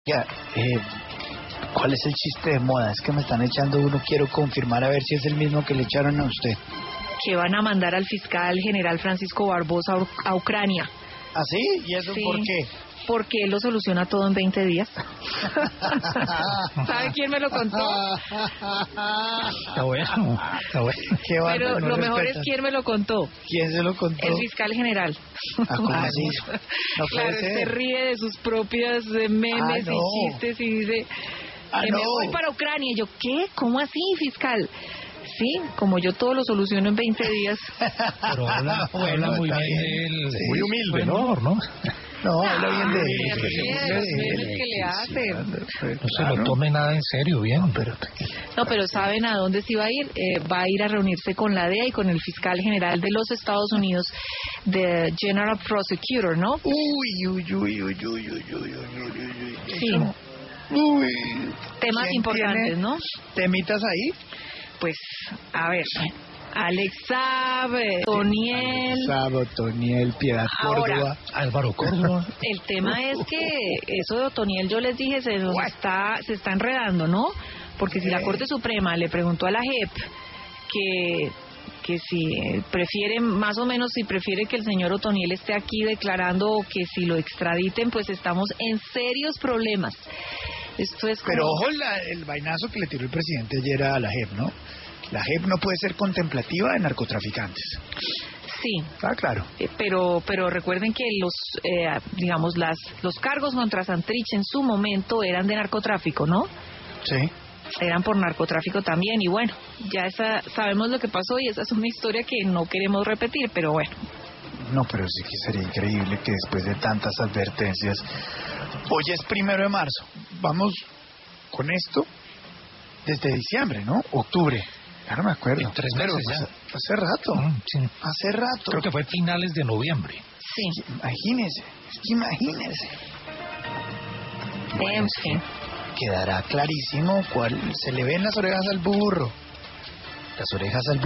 Ya, ¿cuál es el chiste de moda? Es que me están echando uno, quiero confirmar a ver si es el mismo que le echaron a usted. Que van a mandar al fiscal general Francisco Barbosa a Ucrania. ¿Ah, sí? ¿Y eso Sí, por qué? porque él lo soluciona todo en 20 días. ¿Sabe quién me lo contó? Está bueno, está bueno. Qué Pero bárbaro, no lo mejor es respetan. quién me lo contó. ¿Quién se lo contó? El fiscal general. Ah, ¿cómo así? No puede Claro, ser. se ríe de sus propios memes no. y chistes y dice que no. me voy para Ucrania. Y yo, ¿qué? ¿Cómo así, fiscal? Sí, como yo todo lo soluciono en 20 días. Pero habla Bueno, muy está bien bien. de él. Sí. Muy humilde, ¿no? No, habla bien de Ay, él. se ríe de los memes que le hacen. No se lo tome nada en serio, bien. Pero No, pero ¿saben a dónde se iba a ir? Va a ir a reunirse con la DEA y con el fiscal general de los Estados Unidos, the General Prosecutor, ¿no? Uy. Sí, Uy. temas ¿Quién importantes, tiene ¿no? ¿Temitas ahí? Pues, a ver, Alex Saab, Toniel. Sábado, Toniel, Piedad Ahora. Córdoba. Álvaro Córdoba. El tema es que eso de Otoniel, yo les dije, se está enredando, ¿no? Porque si la Corte Suprema le preguntó a la JEP que si prefiere, más o menos si prefiere que el señor Otoniel esté aquí declarando o que si lo extraditen, pues estamos en serios problemas. Esto es como... Pero ojo el vainazo que le tiró el presidente ayer a la JEP, ¿no? La JEP no puede ser contemplativa de narcotraficantes. Sí, Ah, claro. pero recuerden que los cargos contra Santrich en su momento eran de narcotráfico, ¿no? Sí. Eran por narcotráfico también y bueno, sabemos lo que pasó y esa es una historia que no queremos repetir, pero bueno. No, pero sí que sería increíble que después de tantas advertencias... Hoy es 1 de marzo. Vamos con esto desde diciembre, ¿no? Octubre. Ya no me acuerdo. En 3 meses ya. Hace rato. Sí. Hace rato. Creo que fue finales de noviembre. Sí. Imagínese. En fin. Quedará clarísimo cuál se le ven las orejas al burro. Las orejas al burro.